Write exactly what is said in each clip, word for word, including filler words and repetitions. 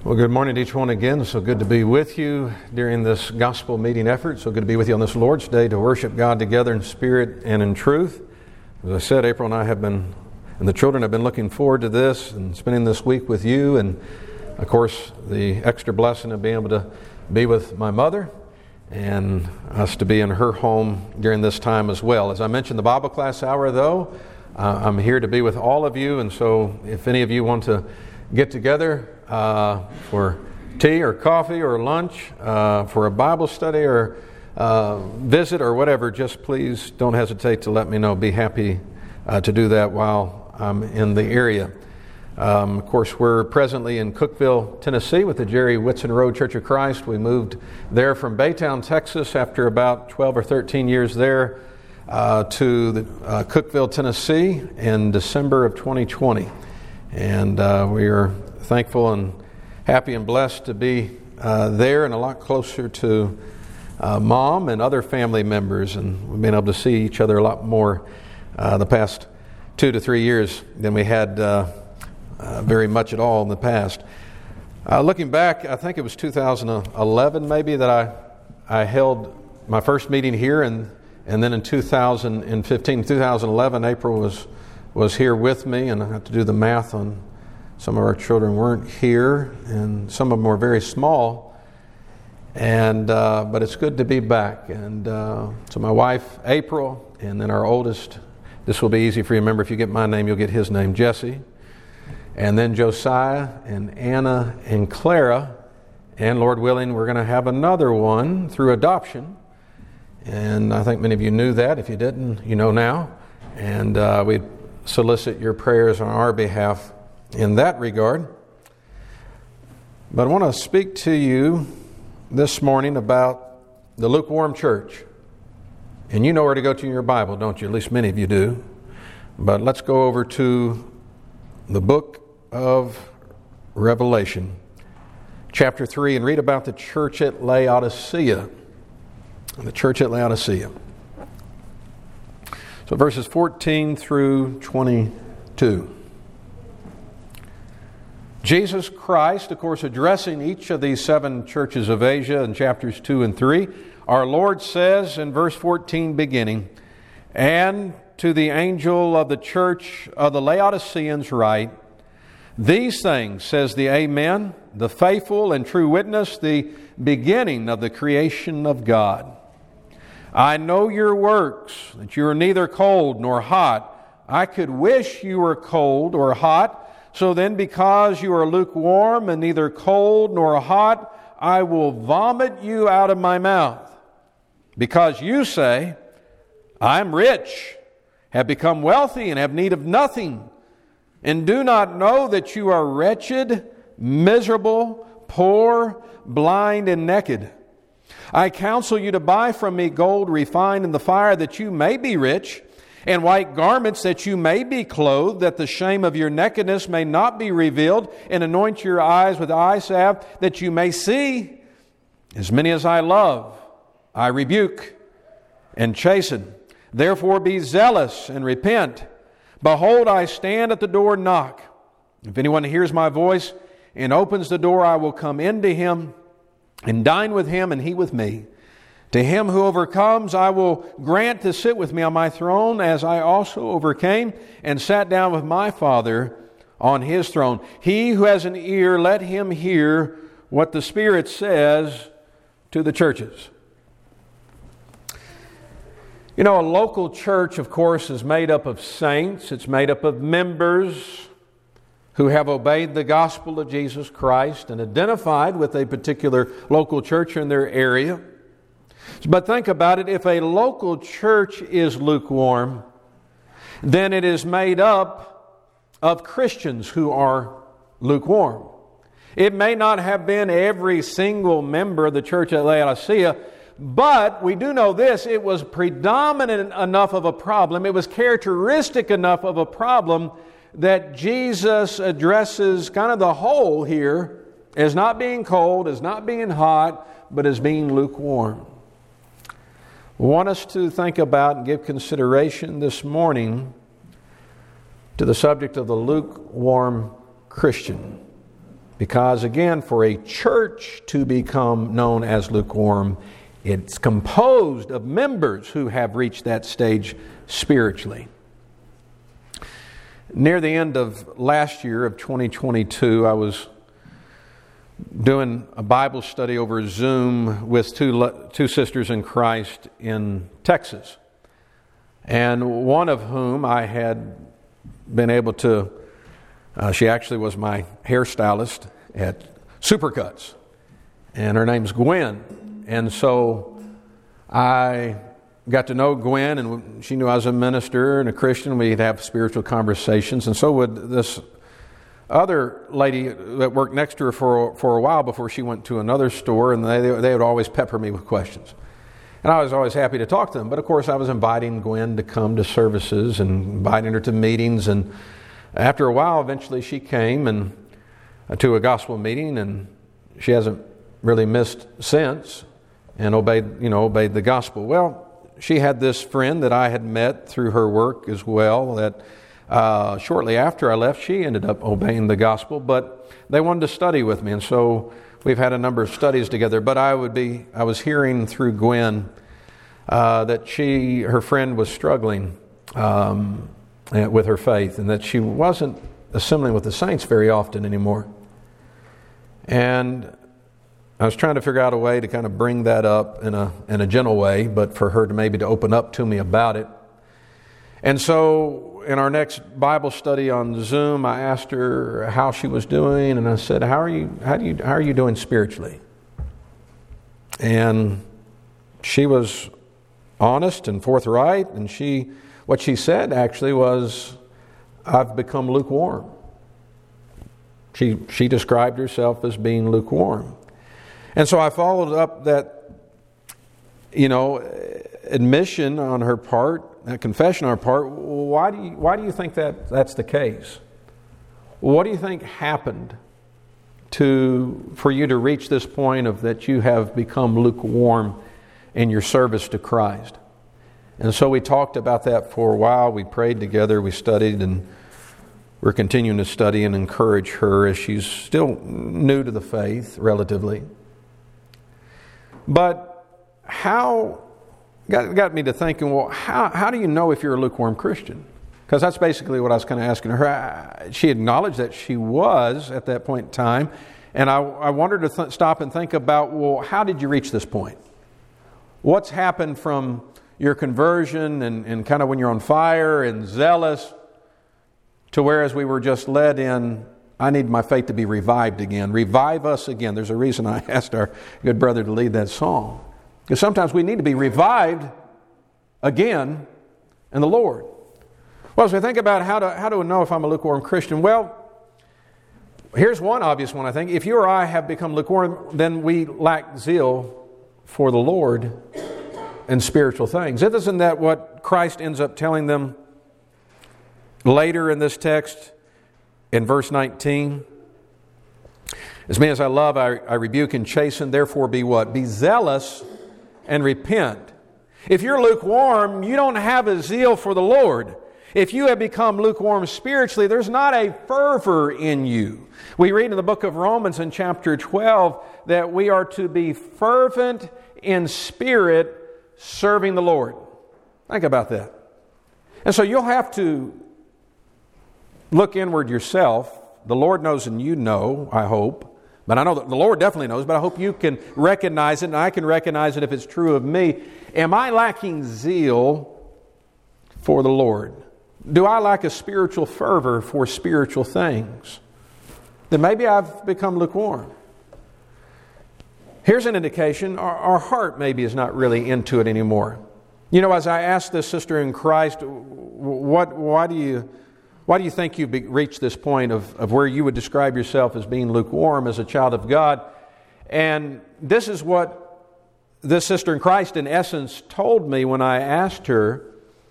Well, good morning to each one again. So good to be with you during this gospel meeting effort. So good to be with you on this Lord's Day to worship God together in spirit and in truth. As I said, April and I have been, and the children have been looking forward to this and spending this week with you. And, of course, the extra blessing of being able to be with my mother and us to be in her home during this time as well. As I mentioned, the Bible class hour, though, uh, I'm here to be with all of you. And so if any of you want to get together uh, for tea or coffee or lunch, uh, for a Bible study or uh, visit or whatever, just please don't hesitate to let me know. Be happy uh, to do that while I'm in the area. Um, of course, we're presently in Cookeville, Tennessee with the Jerry Whitson Road Church of Christ. We moved there from Baytown, Texas after about twelve or thirteen years there uh, to the, uh, Cookeville, Tennessee in December of twenty twenty. And uh, we are thankful and happy and blessed to be uh, there and a lot closer to uh, Mom and other family members. And we've been able to see each other a lot more uh, the past two to three years than we had uh, uh, very much at all in the past. Uh, looking back, I think it was two thousand eleven maybe that I I held my first meeting here, and and then in two thousand fifteen, two thousand eleven, April was was here with me, and I have to do the math on some of our children weren't here, and some of them were very small. And uh, but it's good to be back. And uh, so my wife, April, and then our oldest, this will be easy for you to remember. If you get my name, you'll get his name, Jesse. And then Josiah and Anna and Clara. And Lord willing, we're going to have another one through adoption. And I think many of you knew that. If you didn't, you know now. And uh, we solicit your prayers on our behalf in that regard. But I want to speak to you this morning about the lukewarm church. And you know where to go to in your Bible, don't you? At least many of you do. But let's go over to the book of Revelation, chapter three, and read about the church at Laodicea. The church at Laodicea. So verses fourteen through twenty-two. Jesus Christ, of course, addressing each of these seven churches of Asia in chapters two and three, our Lord says in verse fourteen beginning, "And to the angel of the church of the Laodiceans write, These things says the Amen, the faithful and true witness, the beginning of the creation of God. I know your works, that you are neither cold nor hot. I could wish you were cold or hot. So then, because you are lukewarm and neither cold nor hot, I will vomit you out of my mouth. Because you say, I am rich, have become wealthy, and have need of nothing, and do not know that you are wretched, miserable, poor, blind, and naked. I counsel you to buy from me gold refined in the fire, that you may be rich, and white garments, that you may be clothed, that the shame of your nakedness may not be revealed, and anoint your eyes with eye salve, that you may see. As many as I love, I rebuke and chasten. Therefore be zealous and repent. Behold, I stand at the door and knock. If anyone hears my voice and opens the door, I will come into him and dine with him, and he with me. To him who overcomes, I will grant to sit with me on my throne, as I also overcame and sat down with my Father on his throne. He who has an ear, let him hear what the Spirit says to the churches." You know, a local church, of course, is made up of saints. It's made up of members who have obeyed the gospel of Jesus Christ and identified with a particular local church in their area. But think about it, if a local church is lukewarm, then it is made up of Christians who are lukewarm. It may not have been every single member of the church at Laodicea, but we do know this, it was predominant enough of a problem, it was characteristic enough of a problem that Jesus addresses kind of the whole here as not being cold, as not being hot, but as being lukewarm. I want us to think about and give consideration this morning to the subject of the lukewarm Christian. Because again, for a church to become known as lukewarm, it's composed of members who have reached that stage spiritually. Near the end of last year of twenty twenty-two, I was doing a Bible study over Zoom with two, two sisters in Christ in Texas. And one of whom I had been able to, uh, she actually was my hairstylist at Supercuts. And her name's Gwen. And so I got to know Gwen, and she knew I was a minister and a Christian. We'd have spiritual conversations. And so would this other lady that worked next to her for, for a while before she went to another store, and they, they would always pepper me with questions. And I was always happy to talk to them. But of course, I was inviting Gwen to come to services and inviting her to meetings. And after a while, eventually she came and uh, to a gospel meeting, and she hasn't really missed since and obeyed, you know, obeyed the gospel. Well, she had this friend that I had met through her work as well that uh, shortly after I left, she ended up obeying the gospel. But they wanted to study with me, and so we've had a number of studies together. But I would be, I was hearing through Gwen uh, that she, her friend, was struggling um, with her faith, and that she wasn't assembling with the saints very often anymore. And I was trying to figure out a way to kind of bring that up in a in a gentle way, but for her to maybe to open up to me about it. And so in our next Bible study on Zoom, I asked her how she was doing, and I said, "How are you? How do you? How are you doing spiritually?" And she was honest and forthright, and she what she said actually was, "I've become lukewarm." She she described herself as being lukewarm. And so I followed up that, you know, admission on her part, that confession on her part. Why do you why do you think that that's the case? What do you think happened to for you to reach this point of that you have become lukewarm in your service to Christ? And so we talked about that for a while. We prayed together. We studied, and we're continuing to study and encourage her as she's still new to the faith, relatively. But how, got, got me to thinking, well, how, how do you know if you're a lukewarm Christian? Because that's basically what I was kind of asking her. She acknowledged that she was at that point in time. And I, I wanted to th- stop and think about, well, how did you reach this point? What's happened from your conversion and, and kind of when you're on fire and zealous to whereas we were just led in, I need my faith to be revived again. Revive us again. There's a reason I asked our good brother to lead that song. Because sometimes we need to be revived again in the Lord. Well, as we think about how to how do we know if I'm a lukewarm Christian, well, here's one obvious one, I think. If you or I have become lukewarm, then we lack zeal for the Lord and spiritual things. Isn't that what Christ ends up telling them later in this text? In verse nineteen, as many as I love, I, I rebuke and chasten, therefore be what? Be zealous and repent. If you're lukewarm, you don't have a zeal for the Lord. If you have become lukewarm spiritually, there's not a fervor in you. We read in the book of Romans in chapter twelve that we are to be fervent in spirit, serving the Lord. Think about that. And so you'll have to look inward yourself. The Lord knows and you know, I hope. But I know that the Lord definitely knows, but I hope you can recognize it, and I can recognize it if it's true of me. Am I lacking zeal for the Lord? Do I lack a spiritual fervor for spiritual things? Then maybe I've become lukewarm. Here's an indication. Our, our heart maybe is not really into it anymore. You know, as I asked this sister in Christ, what, why do you... Why do you think you've reached this point of, of where you would describe yourself as being lukewarm as a child of God? And this is what this sister in Christ in essence told me when I asked her,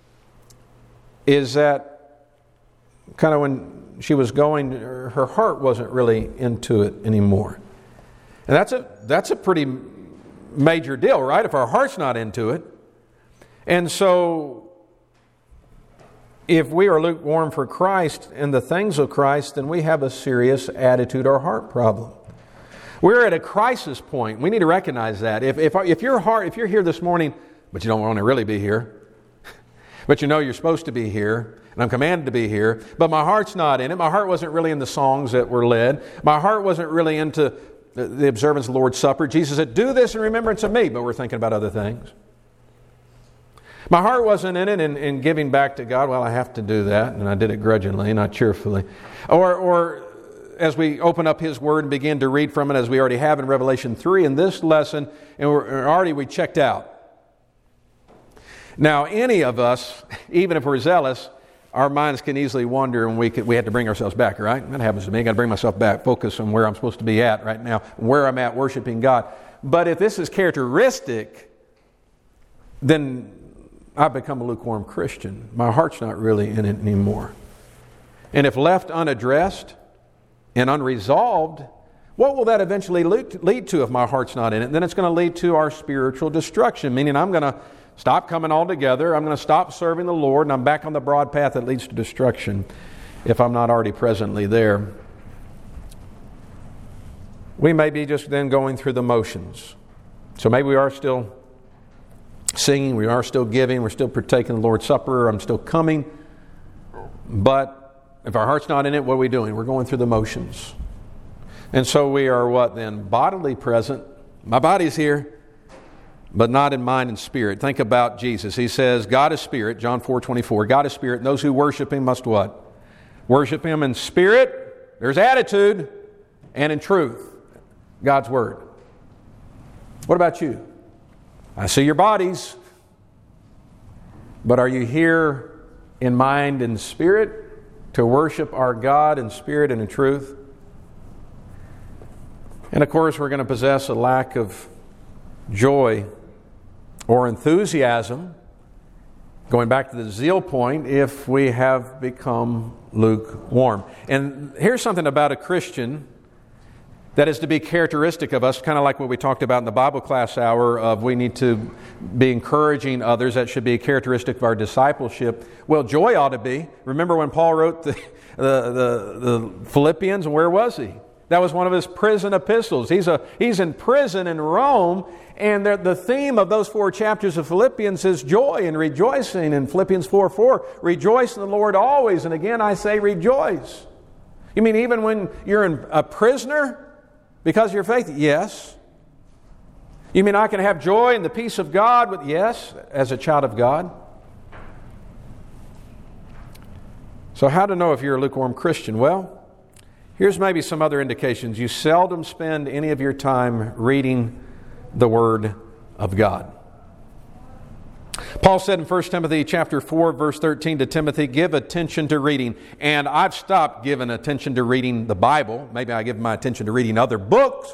is that kind of when she was going, her heart wasn't really into it anymore. And that's a, that's a pretty major deal, right? If our heart's not into it. And so if we are lukewarm for Christ and the things of Christ, then we have a serious attitude or heart problem. We're at a crisis point. We need to recognize that. If, if, if your heart, if you're here this morning, but you don't want to really be here, but you know you're supposed to be here, and I'm commanded to be here, but my heart's not in it. My heart wasn't really in the songs that were led. My heart wasn't really into the, the observance of the Lord's Supper. Jesus said, do this in remembrance of me, but we're thinking about other things. My heart wasn't in it in, in giving back to God. Well, I have to do that, and I did it grudgingly, not cheerfully. Or, or as we open up His Word and begin to read from it, as we already have in Revelation three, in this lesson, and we're already we checked out. Now, any of us, even if we're zealous, our minds can easily wander, and we could, we have to bring ourselves back, right? That happens to me. I've got to bring myself back, focus on where I'm supposed to be at right now, where I'm at worshiping God. But if this is characteristic, then I've become a lukewarm Christian. My heart's not really in it anymore. And if left unaddressed and unresolved, what will that eventually lead to if my heart's not in it? Then it's going to lead to our spiritual destruction, meaning I'm going to stop coming all together, I'm going to stop serving the Lord, and I'm back on the broad path that leads to destruction if I'm not already presently there. We may be just then going through the motions. So maybe we are still singing, we are still giving, we're still partaking of the Lord's Supper, I'm still coming. But if our heart's not in it, what are we doing? We're going through the motions. And so we are what then? Bodily present. My body's here, but not in mind and spirit. Think about Jesus. He says, God is spirit, John four twenty-four. God is spirit, and those who worship Him must what? Worship Him in spirit, there's attitude, and in truth. God's Word. What about you? I see your bodies, but are you here in mind and spirit to worship our God in spirit and in truth? And of course, we're going to possess a lack of joy or enthusiasm, going back to the zeal point, if we have become lukewarm. And here's something about a Christian that is to be characteristic of us, kind of like what we talked about in the Bible class hour of we need to be encouraging others. That should be a characteristic of our discipleship. Well, joy ought to be. Remember when Paul wrote the, the, the, the Philippians, and where was he? That was one of his prison epistles. He's, a, he's in prison in Rome, and the, the theme of those four chapters of Philippians is joy and rejoicing. In Philippians four four, rejoice in the Lord always. And again, I say rejoice. You mean even when you're in a prisoner? Because of your faith? Yes. You mean I can have joy and the peace of God? With, yes, as a child of God. So how to know if you're a lukewarm Christian? Well, here's maybe some other indications. You seldom spend any of your time reading the Word of God. Paul said in First Timothy chapter four, verse thirteen to Timothy, give attention to reading. And I've stopped giving attention to reading the Bible. Maybe I give my attention to reading other books,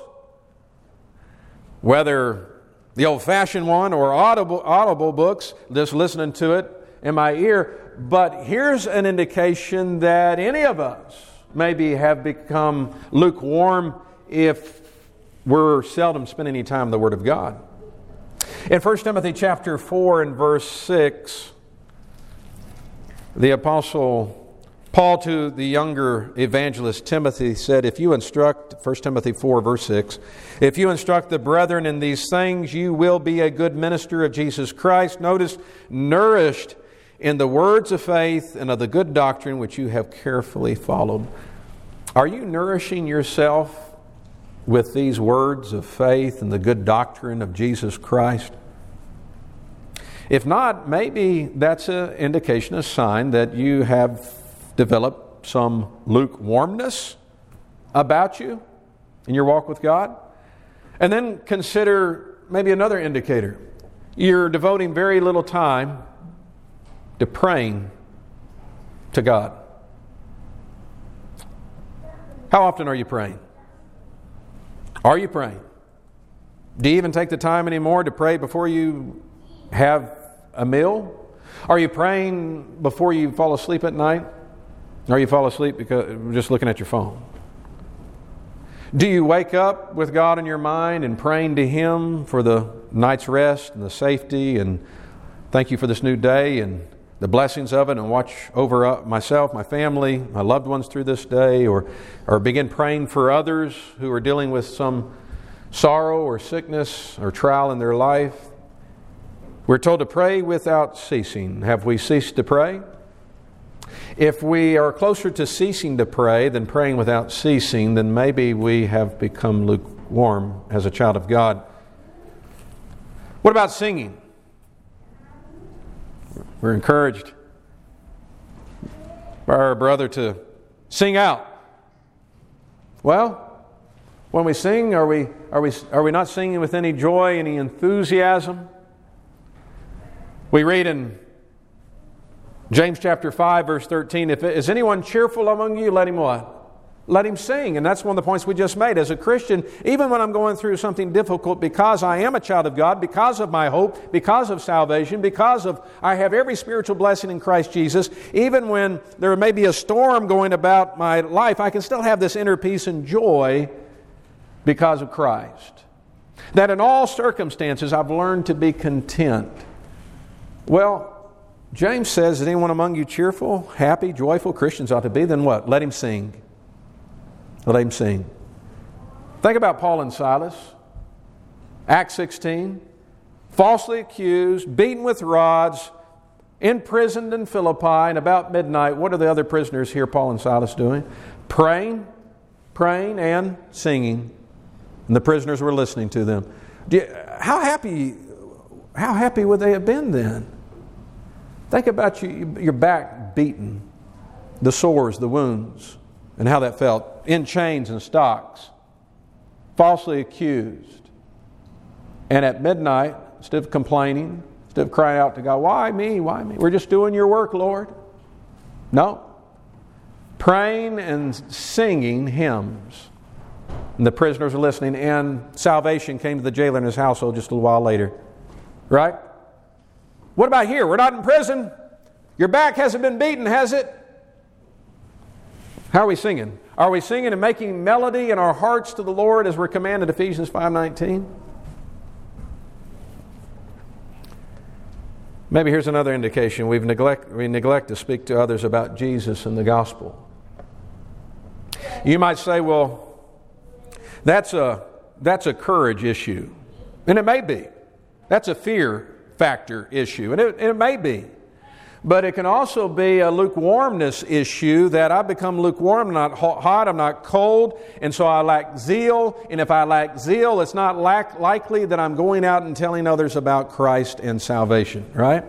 whether the old-fashioned one or audible, audible books, just listening to it in my ear. But here's an indication that any of us maybe have become lukewarm if we're seldom spending any time in the Word of God. In First Timothy chapter four and verse six, the Apostle Paul to the younger evangelist Timothy said, if you instruct, First Timothy four verse six, if you instruct the brethren in these things, you will be a good minister of Jesus Christ. Notice, nourished in the words of faith and of the good doctrine which you have carefully followed. Are you nourishing yourself with these words of faith and the good doctrine of Jesus Christ? If not, maybe that's an indication, a sign that you have developed some lukewarmness about you in your walk with God. And then consider maybe another indicator. You're devoting very little time to praying to God. How often are you praying? Are you praying? Do you even take the time anymore to pray before you have a meal? Are you praying before you fall asleep at night? Or you fall asleep because just looking at your phone? Do you wake up with God in your mind and praying to Him for the night's rest and the safety and thank you for this new day and the blessings of it and watch over uh, myself, my family, my loved ones through this day, or, or begin praying for others who are dealing with some sorrow or sickness or trial in their life. We're told to pray without ceasing. Have we ceased to pray? If we are closer to ceasing to pray than praying without ceasing, then maybe we have become lukewarm as a child of God. What about singing? We're encouraged by our brother to sing out. Well, when we sing, are we are we are we not singing with any joy, any enthusiasm? We read in James chapter five, verse thirteen, if is anyone cheerful among you, let him what? Let him sing. And that's one of the points we just made. As a Christian, even when I'm going through something difficult, because I am a child of God, because of my hope, because of salvation, because of I have every spiritual blessing in Christ Jesus, even when there may be a storm going about my life, I can still have this inner peace and joy because of Christ. That in all circumstances I've learned to be content. Well, James says, is anyone among you cheerful, happy, joyful? Christians ought to be. Then what? Let him sing. Let him sing. Think about Paul and Silas. Acts sixteen. Falsely accused, beaten with rods, imprisoned in Philippi, and about midnight, what are the other prisoners here, Paul and Silas, doing? Praying, praying, and singing. And the prisoners were listening to them. Do you, how happy, how happy would they have been then? Think about you, your back beaten, the sores, the wounds, and how that felt. In chains and stocks, falsely accused. And at midnight, instead of complaining, instead of crying out to God, why me, why me? We're just doing your work, Lord. No. Praying and singing hymns. And the prisoners are listening, and salvation came to the jailer and his household just a little while later. Right? What about here? We're not in prison. Your back hasn't been beaten, has it? How are we singing? Are we singing and making melody in our hearts to the Lord as we're commanded Ephesians five nineteen? Maybe here's another indication. We've neglect, we neglect to speak to others about Jesus and the gospel. You might say, well, that's a, that's a courage issue. And it may be. That's a fear factor issue. And it, it may be. But it can also be a lukewarmness issue, that I become lukewarm, I'm not hot, I'm not cold, and so I lack zeal. And if I lack zeal, it's not lack, likely that I'm going out and telling others about Christ and salvation, right?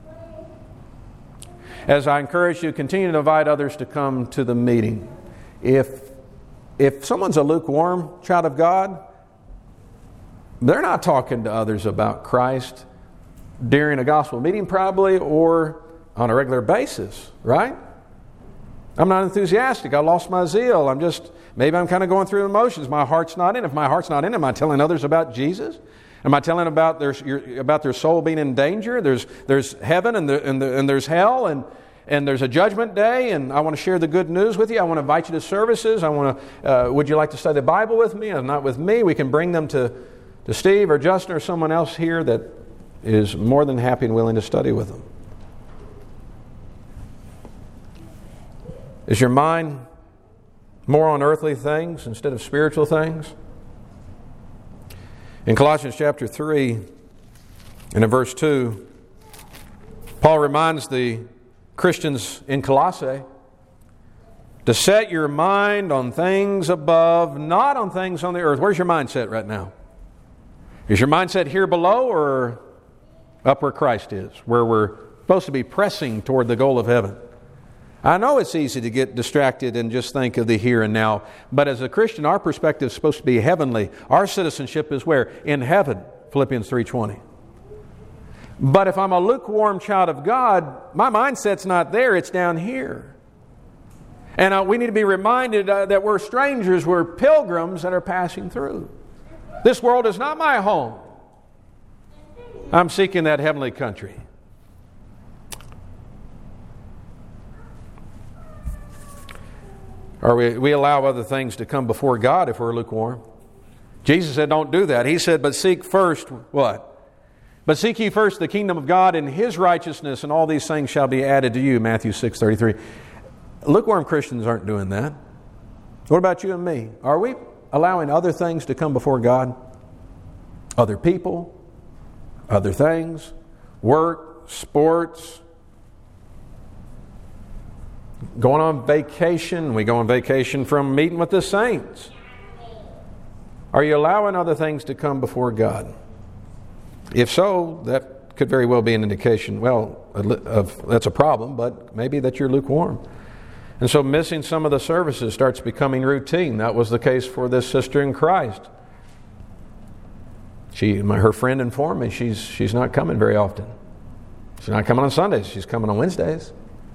As I encourage you, continue to invite others to come to the meeting. If, if someone's a lukewarm child of God, they're not talking to others about Christ during a gospel meeting probably, or on a regular basis, right? I'm not enthusiastic. I lost my zeal. I'm just, maybe I'm kind of going through emotions. My heart's not in. If my heart's not in, am I telling others about Jesus? Am I telling about their about their soul being in danger? There's there's heaven and the, and, the, and there's hell and and there's a judgment day, and I want to share the good news with you. I want to invite you to services. I want to. Uh, would you like to study the Bible with me? And not with me. We can bring them to to Steve or Justin or someone else here that is more than happy and willing to study with them. Is your mind more on earthly things instead of spiritual things? In Colossians chapter three and in verse two, Paul reminds the Christians in Colossae to set your mind on things above, not on things on the earth. Where's your mindset right now? Is your mindset here below or up where Christ is, where we're supposed to be pressing toward the goal of heaven? I know it's easy to get distracted and just think of the here and now, but as a Christian, our perspective is supposed to be heavenly. Our citizenship is where? In heaven, Philippians three twenty. But if I'm a lukewarm child of God, my mindset's not there, it's down here. And uh, we need to be reminded uh, that we're strangers, we're pilgrims that are passing through. This world is not my home. I'm seeking that heavenly country. Or we, we allow other things to come before God if we're lukewarm. Jesus said, don't do that. He said, but seek first what? But seek ye first the kingdom of God and His righteousness, and all these things shall be added to you. Matthew six thirty-three. Lukewarm Christians aren't doing that. What about you and me? Are we allowing other things to come before God? Other people, other things, work, sports, going on vacation. We go on vacation from meeting with the saints. Are you allowing other things to come before God? If so, that could very well be an indication, well, of, that's a problem, but maybe that you're lukewarm. And so missing some of the services starts becoming routine. That was the case for this sister in Christ. She, my, her friend informed me she's she's not coming very often. She's not coming on Sundays. She's coming on Wednesdays.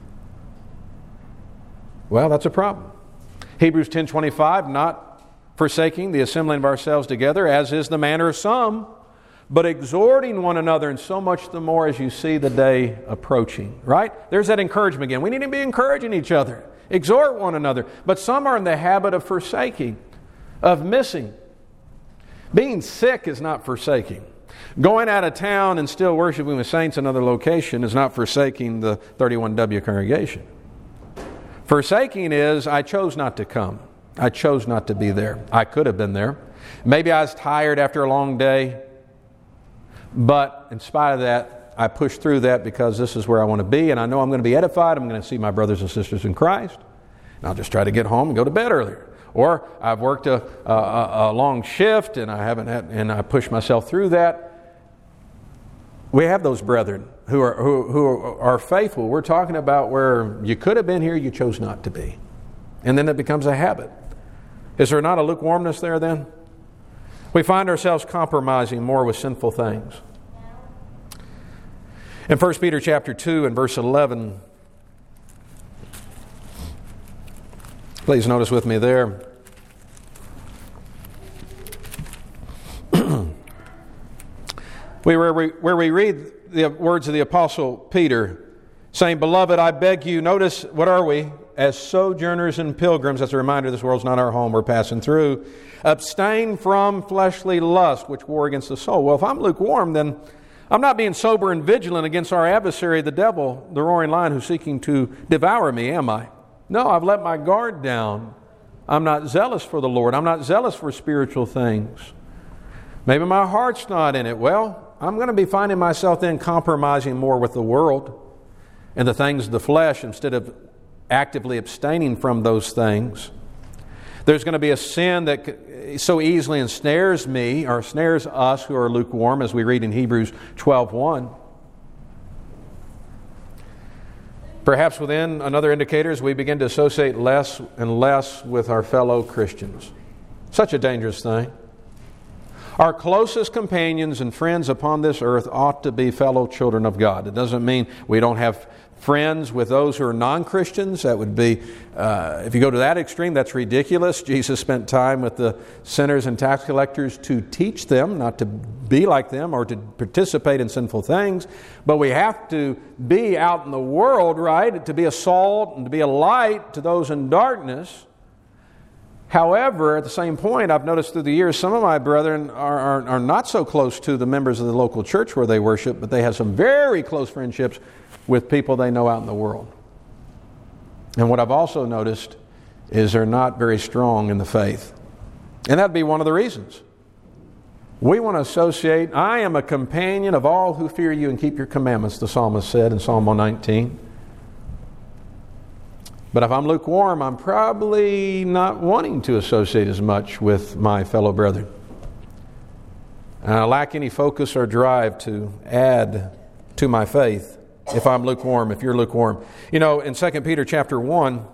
Well, that's a problem. Hebrews ten twenty-five, not forsaking the assembling of ourselves together, as is the manner of some, but exhorting one another, and so much the more as you see the day approaching. Right? There's that encouragement again. We need to be encouraging each other. Exhort one another. But some are in the habit of forsaking, of missing. Being sick is not forsaking. Going out of town and still worshiping with saints in another location is not forsaking the thirty-one W congregation. Forsaking is, I chose not to come. I chose not to be there. I could have been there. Maybe I was tired after a long day. But in spite of that, I pushed through that because this is where I want to be. And I know I'm going to be edified. I'm going to see my brothers and sisters in Christ. And I'll just try to get home and go to bed earlier. Or I've worked a, a, a long shift and I haven't had, and I push myself through that. We have those brethren who are who, who are faithful. We're talking about where you could have been here, you chose not to be. And then it becomes a habit. Is there not a lukewarmness there then? We find ourselves compromising more with sinful things. In First Peter chapter two and verse eleven, please notice with me there. we where, we where we read the words of the Apostle Peter saying, Beloved, I beg you, notice, what are we? As sojourners and pilgrims, that's a reminder this world's not our home, we're passing through. Abstain from fleshly lust, which war against the soul. Well, if I'm lukewarm, then I'm not being sober and vigilant against our adversary, the devil, the roaring lion who's seeking to devour me, am I? No, I've let my guard down. I'm not zealous for the Lord. I'm not zealous for spiritual things. Maybe my heart's not in it. Well, I'm going to be finding myself then compromising more with the world and the things of the flesh instead of actively abstaining from those things. There's going to be a sin that so easily ensnares me, or snares us who are lukewarm, as we read in Hebrews twelve one. Perhaps within another indicator is we begin to associate less and less with our fellow Christians. Such a dangerous thing. Our closest companions and friends upon this earth ought to be fellow children of God. It doesn't mean we don't have friends with those who are non-Christians. That would be, uh, if you go to that extreme, that's ridiculous. Jesus spent time with the sinners and tax collectors to teach them not to be like them or to participate in sinful things. But we have to be out in the world, right, to be a salt and to be a light to those in darkness. However, at the same point, I've noticed through the years, some of my brethren are, are, are not so close to the members of the local church where they worship, but they have some very close friendships with people they know out in the world. And what I've also noticed is they're not very strong in the faith. And that'd be one of the reasons. We want to associate, I am a companion of all who fear you and keep your commandments, the psalmist said in Psalm one nineteen. But if I'm lukewarm, I'm probably not wanting to associate as much with my fellow brethren. And I lack any focus or drive to add to my faith if I'm lukewarm, if you're lukewarm. You know, in Second Peter chapter one,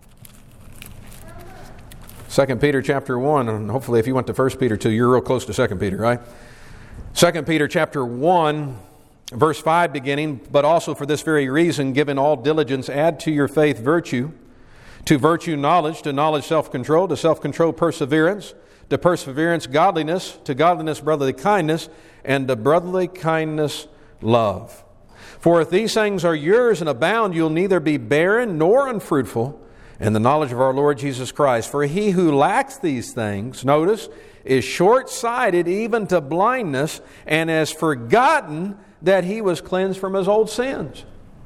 Second Peter chapter one, and hopefully if you went to First Peter two, you're real close to Second Peter, right? Second Peter chapter one, verse five beginning, but also for this very reason, given all diligence, add to your faith virtue, to virtue knowledge, to knowledge self-control, to self-control perseverance, to perseverance godliness, to godliness brotherly kindness, and to brotherly kindness love. For if these things are yours and abound, you'll neither be barren nor unfruitful and the knowledge of our Lord Jesus Christ. For he who lacks these things, notice, is short-sighted even to blindness, and has forgotten that he was cleansed from his old sins.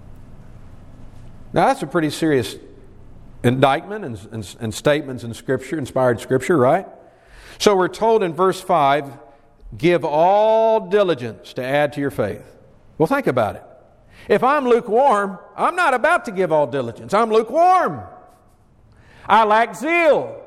Now that's a pretty serious indictment and, and, and statements in Scripture, inspired Scripture, right? So we're told in verse five, give all diligence to add to your faith. Well, think about it. If I'm lukewarm, I'm not about to give all diligence. I'm lukewarm. I lack zeal.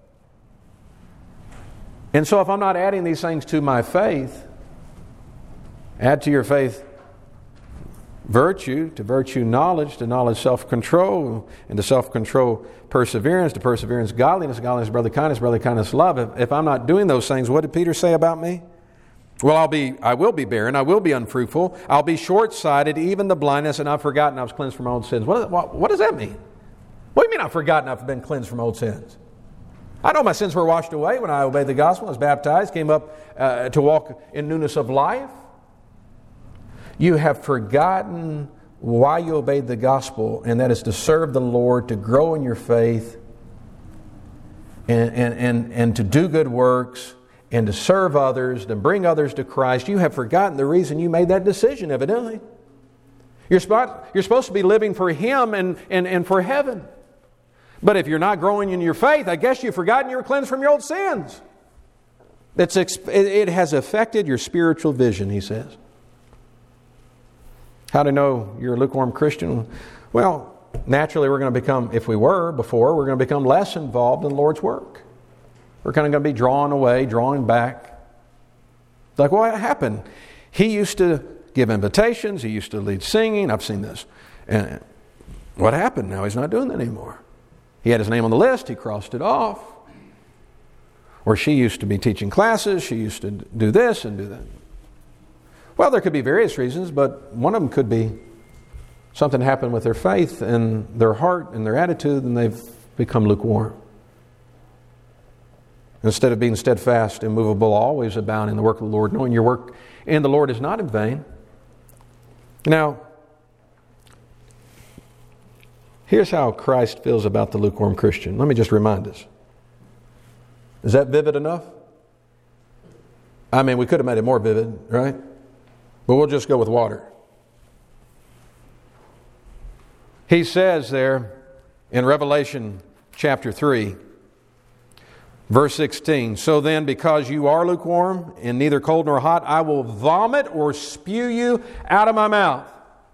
And so if I'm not adding these things to my faith, add to your faith virtue, to virtue knowledge, to knowledge self-control, and to self-control perseverance, to perseverance godliness, godliness brotherly kindness, brotherly kindness love. If, if I'm not doing those things, what did Peter say about me? Well, I'll be, I will be barren, I will be unfruitful, I'll be short-sighted, even the blindness, and I've forgotten I was cleansed from old sins. What, what, what does that mean? What do you mean I've forgotten I've been cleansed from old sins? I know my sins were washed away when I obeyed the gospel, was baptized, came up uh, to walk in newness of life. You have forgotten why you obeyed the gospel, and that is to serve the Lord, to grow in your faith, and, and, and, and to do good works, and to serve others, to bring others to Christ. You have forgotten the reason you made that decision, evidently. You're, spot, you're supposed to be living for Him and, and, and for heaven. But if you're not growing in your faith, I guess you've forgotten you were cleansed from your old sins. It's, it has affected your spiritual vision, he says. How to know you're a lukewarm Christian? Well, naturally we're going to become, if we were before, we're going to become less involved in the Lord's work. We're kind of going to be drawn away, drawing back. Like, well, what happened? He used to give invitations. He used to lead singing. I've seen this. And what happened? Now he's not doing that anymore. He had his name on the list. He crossed it off. Or she used to be teaching classes. She used to do this and do that. Well, there could be various reasons, but one of them could be something happened with their faith and their heart and their attitude, and they've become lukewarm. Instead of being steadfast, immovable, always abound in the work of the Lord, knowing your work in the Lord is not in vain. Now, here's how Christ feels about the lukewarm Christian. Let me just remind us. Is that vivid enough? I mean, we could have made it more vivid, right? But we'll just go with water. He says there in Revelation chapter three, verse sixteen, so then, because you are lukewarm and neither cold nor hot, I will vomit or spew you out of my mouth.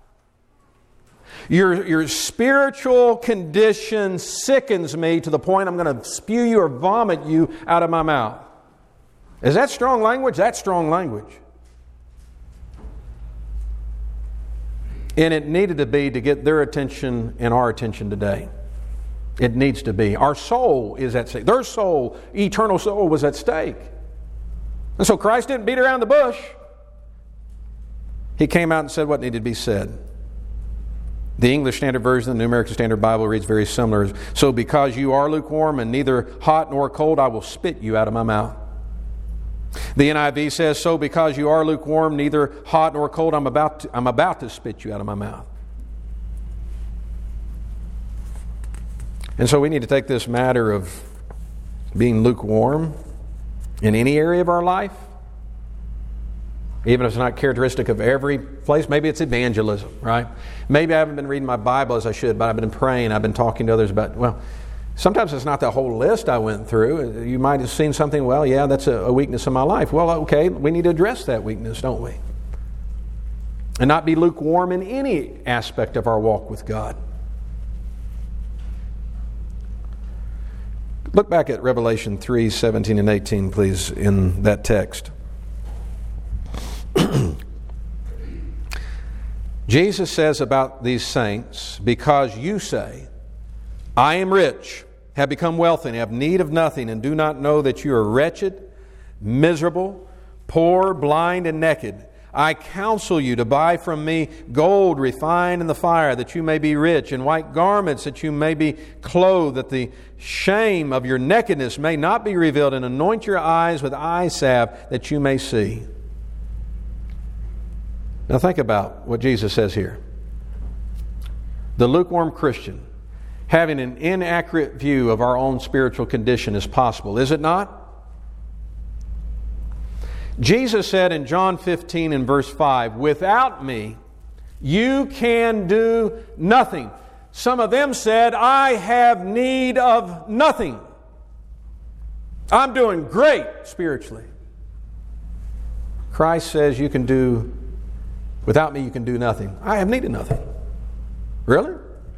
Your, your spiritual condition sickens me to the point I'm going to spew you or vomit you out of my mouth. Is that strong language? That's strong language. And it needed to be to get their attention and our attention today. It needs to be. Our soul is at stake. Their soul, eternal soul, was at stake. And so Christ didn't beat around the bush. He came out and said what needed to be said. The English Standard Version, the New American Standard Bible reads very similar. So because you are lukewarm and neither hot nor cold, I will spit you out of my mouth. The N I V says, so because you are lukewarm, neither hot nor cold, I'm about to, I'm about to spit you out of my mouth. And so we need to take this matter of being lukewarm in any area of our life, even if it's not characteristic of every place. Maybe it's evangelism, right? Maybe I haven't been reading my Bible as I should, but I've been praying, I've been talking to others about, well, sometimes it's not the whole list I went through. You might have seen something, well, yeah, that's a, a weakness in my life. Well, okay, we need to address that weakness, don't we? And not be lukewarm in any aspect of our walk with God. Look back at Revelation three, seventeen and eighteen, please, in that text. Jesus says about these saints, because you say, I am rich, have become wealthy, and have need of nothing, and do not know that you are wretched, miserable, poor, blind, and naked. I counsel you to buy from me gold refined in the fire, that you may be rich, and white garments, that you may be clothed, that the shame of your nakedness may not be revealed, and anoint your eyes with eye salve, that you may see. Now think about what Jesus says here. The lukewarm Christian having an inaccurate view of our own spiritual condition is possible, is it not? Jesus said in John fifteen and verse five, "Without me, you can do nothing." Some of them said, "I have need of nothing. I'm doing great spiritually." Christ says you can do, without me you can do nothing. I have need of nothing. Really?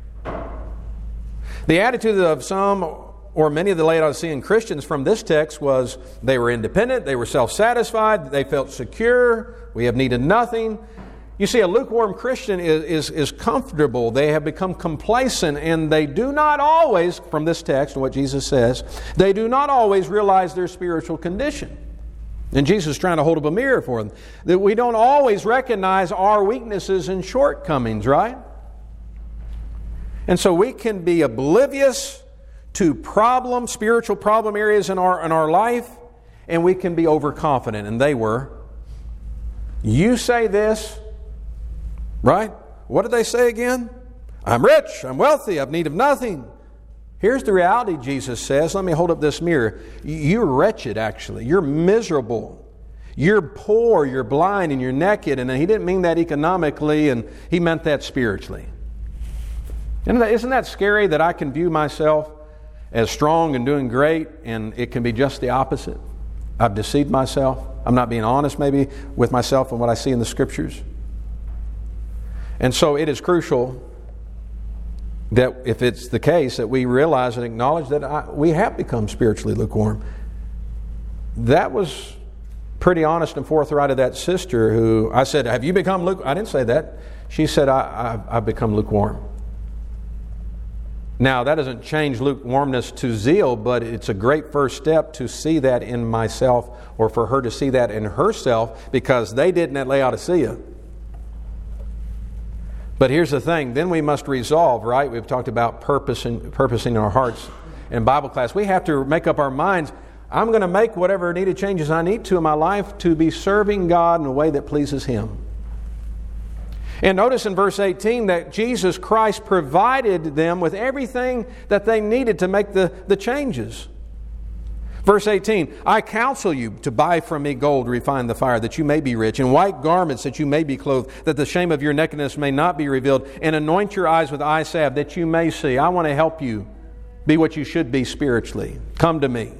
The attitude of some or many of the Laodicean Christians from this text was they were independent, they were self-satisfied, they felt secure, we have needed nothing. You see, a lukewarm Christian is, is, is comfortable. They have become complacent, and they do not always, from this text and what Jesus says, they do not always realize their spiritual condition. And Jesus is trying to hold up a mirror for them. That we don't always recognize our weaknesses and shortcomings, right? And so we can be oblivious to problem, spiritual problem areas in our, in our life, and we can be overconfident, and they were. You say this, right? What did they say again? I'm rich, I'm wealthy, I've need of nothing. Here's the reality, Jesus says. Let me hold up this mirror. You're wretched, actually. You're miserable. You're poor, you're blind, and you're naked. And He didn't mean that economically, and He meant that spiritually. Isn't that scary that I can view myself as strong and doing great, and it can be just the opposite? I've deceived myself. I'm not being honest maybe with myself and what I see in the Scriptures. And so it is crucial that if it's the case that we realize and acknowledge that I, we have become spiritually lukewarm. That was pretty honest and forthright of that sister who I said, "Have you become lukewarm?" I didn't say that. She said, I, I, I've become lukewarm. Now, that doesn't change lukewarmness to zeal, but it's a great first step to see that in myself, or for her to see that in herself, because they didn't at Laodicea. But here's the thing, then we must resolve, right? We've talked about purpose and purposing our hearts in Bible class. We have to make up our minds, I'm going to make whatever needed changes I need to in my life to be serving God in a way that pleases Him. And notice in verse eighteen that Jesus Christ provided them with everything that they needed to make the, the changes. Verse eighteen, I counsel you to buy from me gold refined the fire, that you may be rich, and white garments, that you may be clothed, that the shame of your nakedness may not be revealed, and anoint your eyes with eye salve, that you may see. I want to help you be what you should be spiritually. Come to me.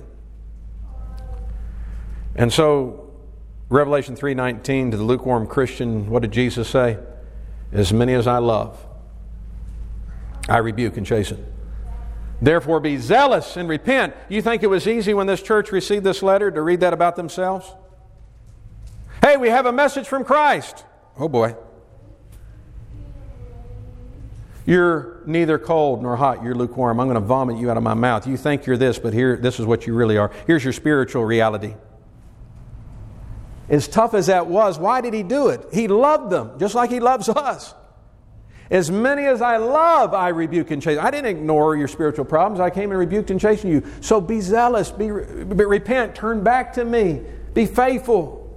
And so, Revelation three nineteen, to the lukewarm Christian, what did Jesus say? As many as I love, I rebuke and chasten. Therefore be zealous and repent. You think it was easy when this church received this letter to read that about themselves? Hey, we have a message from Christ. Oh boy. You're neither cold nor hot, you're lukewarm. I'm going to vomit you out of my mouth. You think you're this, but here, this is what you really are. Here's your spiritual reality. As tough as that was, why did He do it? He loved them, just like He loves us. As many as I love, I rebuke and chasten. I didn't ignore your spiritual problems. I came and rebuked and chastened you. So be zealous, be, be repent, turn back to me, be faithful.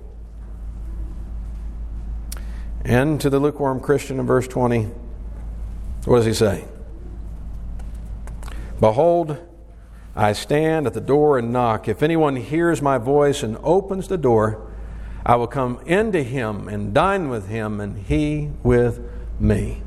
And to the lukewarm Christian in verse twenty, what does He say? Behold, I stand at the door and knock. If anyone hears my voice and opens the door, I will come into him and dine with him, and he with me.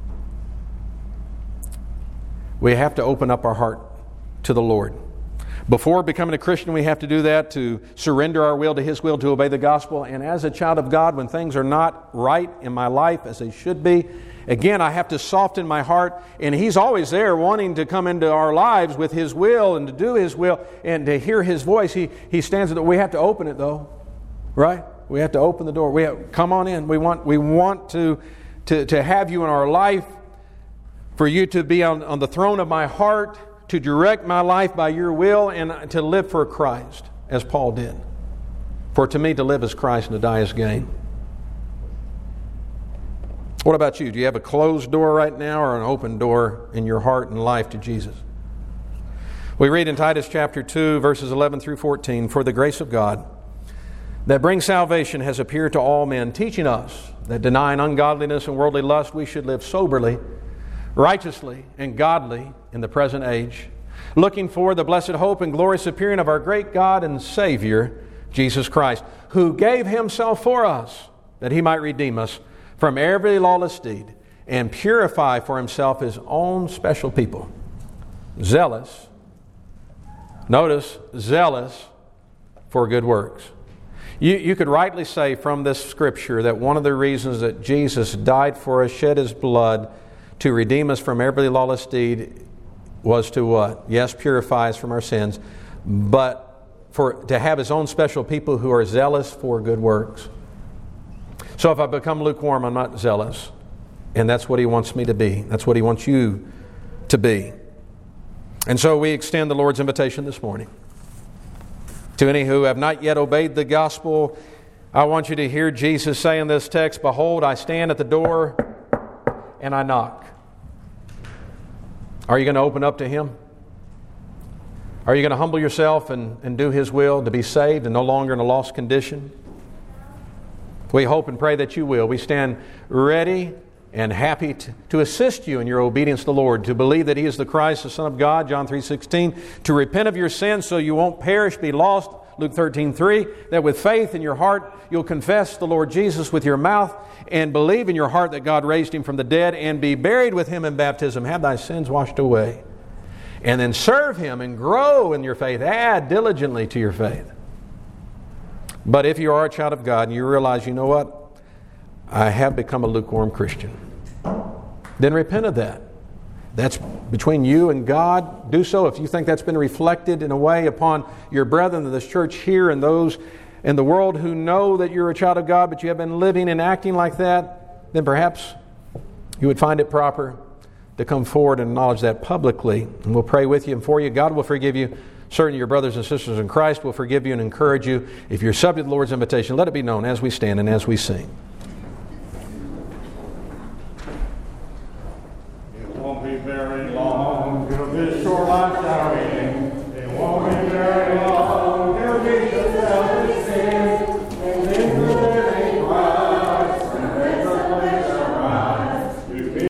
We have to open up our heart to the Lord. Before becoming a Christian, we have to do that, to surrender our will to His will, to obey the gospel. And as a child of God, when things are not right in my life as they should be, again, I have to soften my heart. And He's always there wanting to come into our lives with His will and to do His will and to hear His voice. He, he stands at the door. We have to open it, though. Right? We have to open the door. We have, come on in. We want we want to, to, to have you in our life, for you to be on, on the throne of my heart, to direct my life by your will, and to live for Christ, as Paul did. For to me to live is Christ and to die is gain. What about you? Do you have a closed door right now or an open door in your heart and life to Jesus? We read in Titus chapter two, verses eleven through fourteen, For the grace of God that brings salvation has appeared to all men, teaching us that denying ungodliness and worldly lust, we should live soberly, righteously and godly in the present age, looking for the blessed hope and glorious appearing of our great God and Savior, Jesus Christ, who gave Himself for us, that He might redeem us from every lawless deed and purify for Himself His own special people, zealous, notice, zealous for good works. You, you could rightly say from this scripture that one of the reasons that Jesus died for us, shed His blood to redeem us from every lawless deed, was to what? Yes, purify us from our sins, but for to have His own special people who are zealous for good works. So if I become lukewarm, I'm not zealous. And that's what He wants me to be. That's what He wants you to be. And so we extend the Lord's invitation this morning. To any who have not yet obeyed the gospel, I want you to hear Jesus say in this text, "Behold, I stand at the door and I knock." Are you going to open up to Him? Are you going to humble yourself and, and do His will to be saved and no longer in a lost condition? We hope and pray that you will. We stand ready and happy to, to assist you in your obedience to the Lord, to believe that He is the Christ, the Son of God, John three sixteen, to repent of your sins so you won't perish, be lost, Luke thirteen three, that with faith in your heart you'll confess the Lord Jesus with your mouth and believe in your heart that God raised Him from the dead and be buried with Him in baptism, have thy sins washed away. And then serve Him and grow in your faith, add diligently to your faith. But if you are a child of God and you realize, you know what? I have become a lukewarm Christian. Then repent of that. That's between you and God. Do so. If you think that's been reflected in a way upon your brethren of this church here and those in the world who know that you're a child of God, but you have been living and acting like that, then perhaps you would find it proper to come forward and acknowledge that publicly. And we'll pray with you and for you. God will forgive you. Certainly your brothers and sisters in Christ will forgive you and encourage you. If you're subject to the Lord's invitation, let it be known as we stand and as we sing. Won't be very long till this shore life shall end. It won't be very